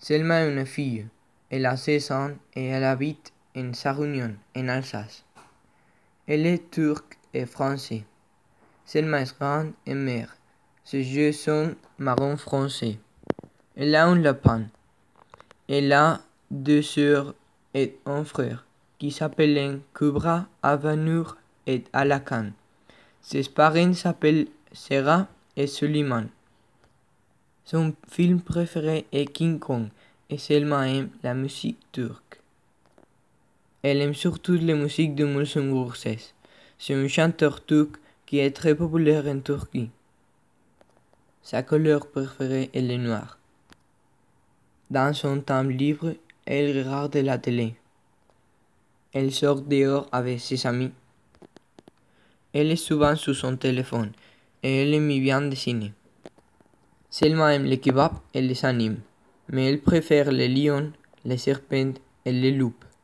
Selma est une fille. Elle a 16 ans et elle habite en Sarre-Union, en Alsace. Elle est turque et française. Selma est grande et maigre. Ses yeux sont marron foncé. Elle a un lapin. Elle a deux sœurs et un frère qui s'appellent Kubra, Avanur et Alakan. Ses parents s'appellent Serra et Suleiman. Son film préféré est King Kong et Selma aime la musique turque. Elle aime surtout la musique de Müslüm Gürses. C'est un chanteur turc qui est très populaire en Turquie. Sa couleur préférée est le noir. Dans son temps libre, elle regarde la télé. Elle sort dehors avec ses amis. Elle est souvent sur son téléphone et elle aime bien dessiner. Selma aime les kebabs et les animes, mais elle préfère les lions, les serpents et les loups.